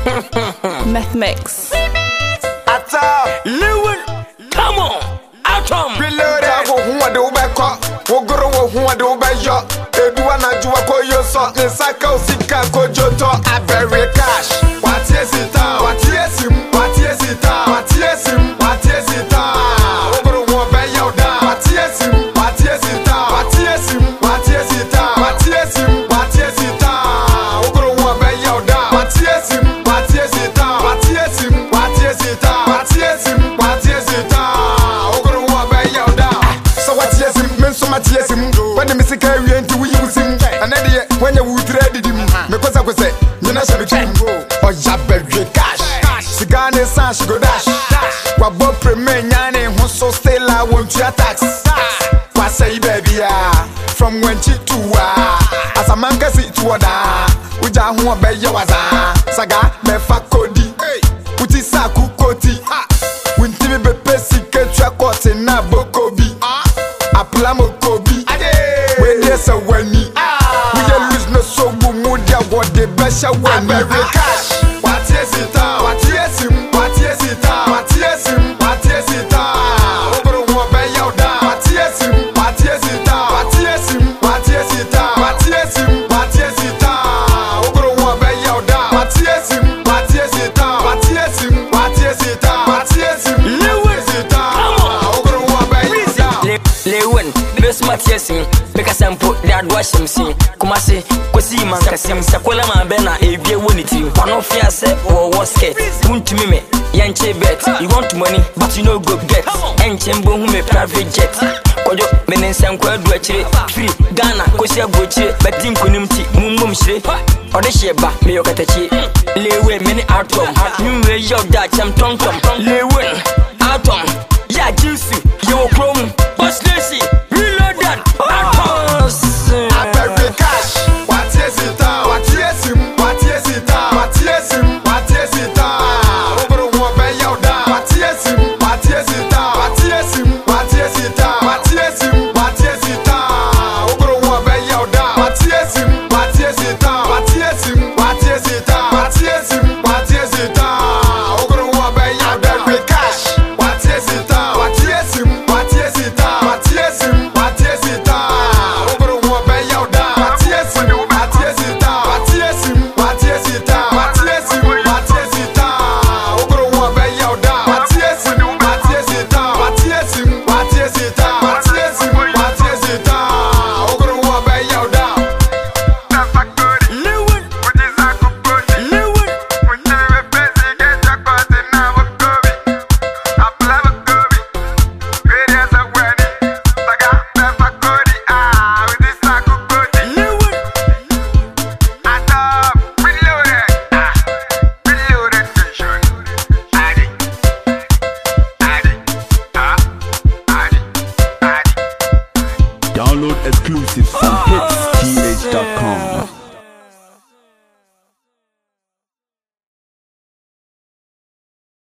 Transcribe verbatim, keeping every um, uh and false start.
Meth Mix. Ata Lewin, come on, Atom. Reload I go who do back up. Wo goro wo who do back yo. Edua na juwa ko yo so. Ni saka usika ko joto. I bury cash. What yes it out? What yes him? What yes it out? What yes him? What yes it out? Wo goro wo be yo da. What yes him? What yes it out? What yes him? What yes it out? What yes him? What yes it out? Wo goro wo be yo da. What yes him? What yes it out? What yes him? What yes it out? What yes him? What yes it out? Wo goro wo be yo da. So what yes him? Men so much yes him. When the music carry into we use him. And then when you would ready him, because I was say, you know, shall be king. Or Jabberry cash. Sigane Sash go dash. What Bob Premier Yanni, who so still I want you attacks. What say, baby? From when she to as a man can see to order. Which I won't be your Saga, me fa Cody. Put it Saku Koti. When Timmy be Pessy, get your court in Nabokobi. Aplamo Kobi. When there's a wenny. What the best I want every cash. What yes it out? What yes him? What yes it out? What yes him? What yes it out? Over one by your da. What yes him? What yes it out? What yes him? What yes it out? What yes him? What yes it out? Over one by your da. What yes him? What yes it out? What yes him? What yes it out? What yes him? Lewin it out. Over one by your da. Lewin, Miss Mathiasin, because I'm put that wash him see. Come say. Man kasim sakola ma bena e bie woni tim pano fia se wo woske wuntu me yanche bet you want money but you no go get enche mbo hu me private jet kojo menen sanko adu akire free Ghana kosi agochire betim konim ti mummum shire ode sheba me yokatachi lewe many atom nyumwe yo da cham tom tom lewe atom ya juicy yo chrome boss lazy reload that atom. Download exclusives from hits t h dot com.